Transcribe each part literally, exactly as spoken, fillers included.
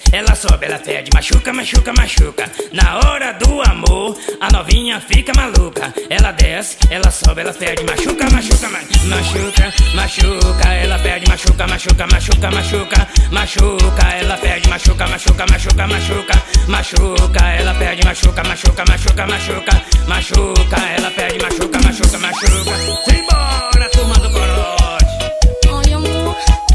ela sobe, ela pede, machuca, machuca, machuca. Na hora do amor, a novinha fica maluca. Ela desce, ela sobe, ela pede, machuca, machuca, machuca, machuca. Ela pede, machuca, machuca, machuca, machuca, machuca. Ela pede, machuca, machuca, machuca, machuca, machuca. Ela pede, machuca, machuca, machuca, machuca, machuca. Ela pede, machuca, machuca, machuca. Simbora, turma do corote. Ai, amor.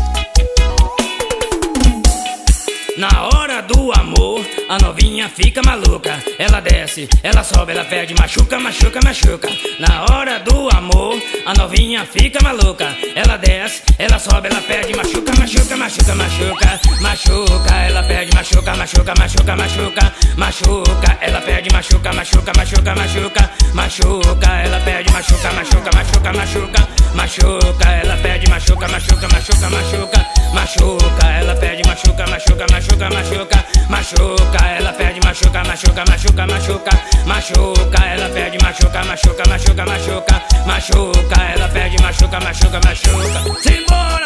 Na hora do amor, a novinha fica maluca. Ela desce, ela sobe, ela pede, machuca, machuca, machuca. Na hora do amor, a novinha fica maluca. Ela desce, ela sobe, ela pede, machuca, machuca, machuca, machuca, machuca. Ela pede, machuca, machuca, machuca, machuca, machuca. Ela pede, machuca, machuca, machuca, machuca, machuca. Ela pede, machuca, machuca, machuca, machuca, machuca. Ela pede, machuca, machuca, machuca, machuca, machuca. Ela pede, machuca, machuca, machuca, machuca, machuca. Ela pede, machuca, machuca, machuca, machuca, machuca. Ela pede, machuca, machuca, machuca, machuca, machuca. Ela pede, machuca, machuca, machuca. Simbora!